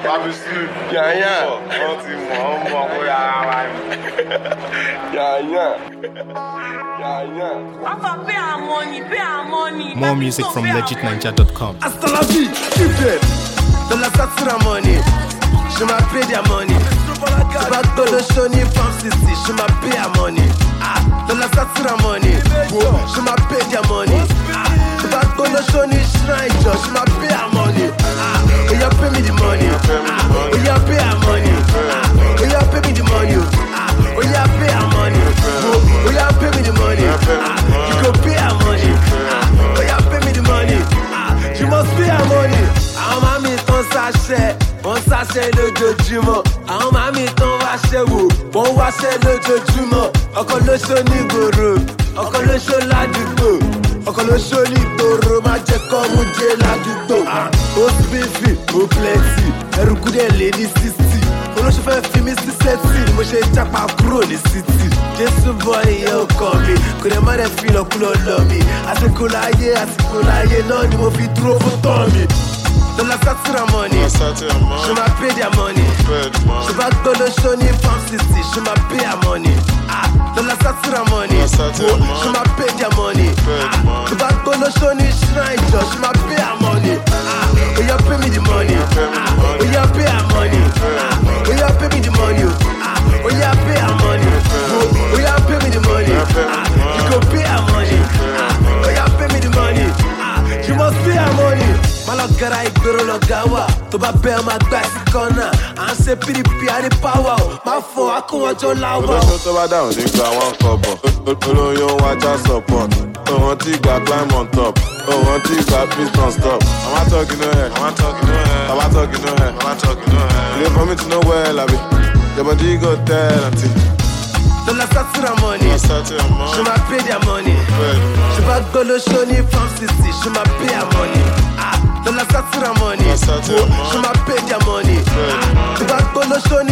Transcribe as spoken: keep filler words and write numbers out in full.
Yeah, yeah. Yeah, yeah. Yeah, yeah. Pay our money, pay our money. More music from legit ninja dot com. Hasta la vie, give them. De la satura money. Je m'appelle their money. Je bats dans le Shoni Farm City. Je m'appelle money. Ah, de la satura money. Je m'appelle their money. Ah, je bats dans le Shoni Shrine Joe. Je m'appelle money. Ah, oh you pay me the money. Ah, oh you pay our money. Ah, oh you pay me the money. Ah, oh you pay our money. Oh you pay me the money. Ah, you go pay our money. Ah, oh you pay me the money. Ah, you must pay our money. Àwọn màmí tán ṣàṣẹ, wọ́n ṣàṣẹ lójoojúmọ́. Àwọn màmí tán wáṣẹ́ wò, wọ́n wáṣẹ́ lójoojúmọ́. Ọkọ ló ṣó ní gbòòrò, ọkọ ló ṣó ládùúgbò. Ọkọ ló ṣó ní gbòòrò, má jẹ́ kọ́ mú jẹ́ ládùúgbò. Ó bífì, ó plenty, ẹrù kúdẹ̀ lé ní sixty. Olóṣù fẹ́ fi mí sí sẹ́tì, ni mo ṣe jápa kúrò ní city. Jésù bọ́ ìyẹn ọkọ mi, kò dẹ̀ má dẹ̀ fi lọ́kúlọ́ lọ mi. Àsìkò láyé, àsìkò láyé náà ni mo fi dúró fún tán mi. De la satura money, je m'appelle their money. Je bats dans le Shoni Farm City, je m'appelle their money. Ah, de la satura money, je m'appelle their money. Ah, je bats dans le Shoni Shrine Joe, je m'appelle their money. Ah, oh you pay me the money. Ah, oh you pay our money. Ah, oh you pay me the money. Ah, oh you pay our money. Oh you pay me the money. Ah, you go pay our money. Ah, oh you pay me the money. Ah, you must pay our money. Malogara ìgboro lọ̀gá wà, tó bá bẹ́ ọmọ àgbà sí kọ́nà. À ń ṣe pdp àrí pàwà o, má fọ akúnwọ́jọ́ láwà o. Olóṣó tó bá dáhùn nígbà wọn kọ̀bọ̀, olóyún wájà support. Òwọ́n tí gba climb on top, òwọ́n tí gba please don't stop. I'm not talking no hair, I'm not talking no hair, I'm not talking no hair, I'm not talking no hair. You for me to know well, I be. Your body go tell auntie. De la satura money, je m'appelle their money. Je bats dans le Shoni Farm City, je m'appelle their money. Ah, de la satura money, je m'appelle their money. Ah, je bats dans le Shoni